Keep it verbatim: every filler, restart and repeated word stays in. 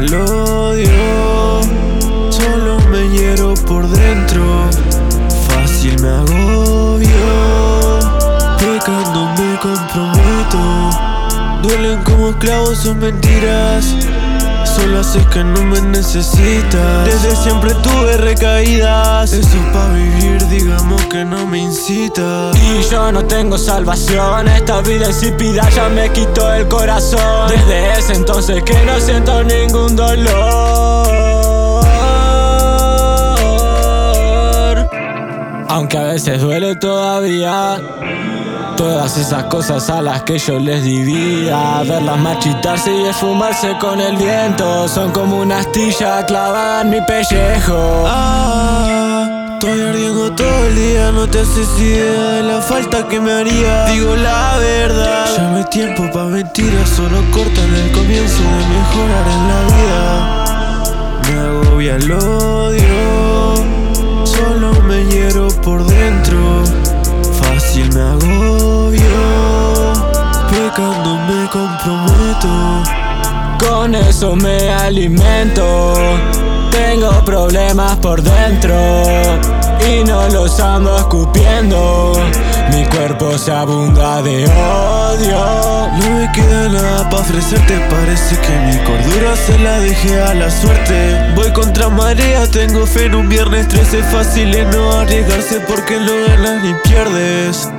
el odio, solo me hiero por dentro, fácil me agobio, pecando me comprometo. Duelen como clavos sus mentiras, solo haces que no me necesitas. Desde siempre tuve recaídas, eso pa' vivir digamos que no me incita. Y yo no tengo salvación, esta vida insípida ya me quitó el corazón. Desde ese entonces que no siento ningún dolor, aunque a veces duele todavía. Todas esas cosas a las que yo les di vida, verlas marchitarse y esfumarse con el viento, son como una astilla clavada en mi pellejo. Ah, estoy ardiendo todo el día, no te haces idea de la falta que me haría. Digo la verdad, ya no hay tiempo pa' mentiras, solo cortan el comienzo de mejorar en la vida. Me agobia el odio, solo me hiero por dentro, fácil me agobio, pecando me comprometo. Con eso me alimento, tengo problemas por dentro y no los ando escupiendo. Mi cuerpo se abunda de odio, no me queda nada pa' ofrecerte, parece que mi cordura se la dejé a la suerte. Voy contra marea, tengo fe en un viernes trece, fácil es no arriesgarse porque no ganas ni pierdes.